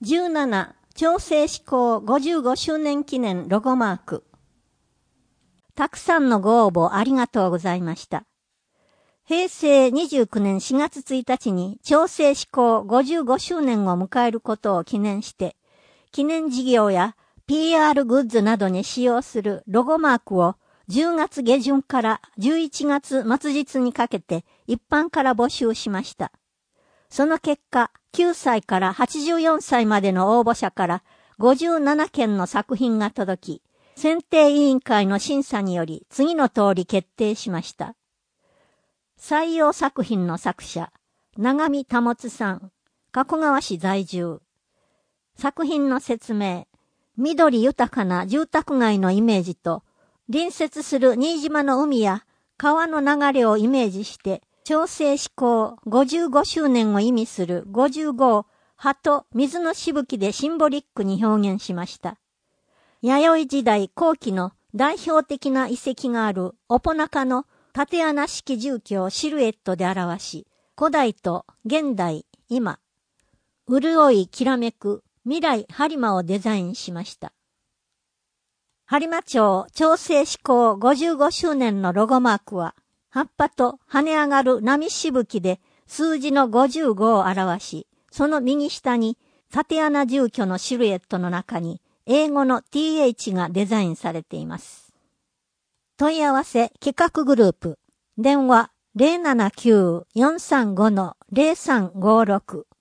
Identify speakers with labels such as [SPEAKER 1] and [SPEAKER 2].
[SPEAKER 1] 17、調整施行55周年記念ロゴマーク。たくさんのご応募ありがとうございました。平成29年4月1日に調整施行55周年を迎えることを記念して、記念事業や PR グッズなどに使用するロゴマークを10月下旬から11月末日にかけて一般から募集しました。その結果、9歳から84歳までの応募者から57件の作品が届き、選定委員会の審査により次の通り決定しました。採用作品の作者、長見保さん、加古川市在住。作品の説明、緑豊かな住宅街のイメージと、隣接する新島の海や川の流れをイメージして、調整施行55周年を意味する55を葉と水のしぶきでシンボリックに表現しました。弥生時代後期の代表的な遺跡があるオポナカの縦穴式住居をシルエットで表し、古代と現代、今、潤いきらめく未来播磨をデザインしました。播磨町調整施行55周年のロゴマークは、葉っぱと跳ね上がる波しぶきで数字の55を表し、その右下に縦穴住居のシルエットの中に英語の th がデザインされています。問い合わせ企画グループ、電話 079-435-0356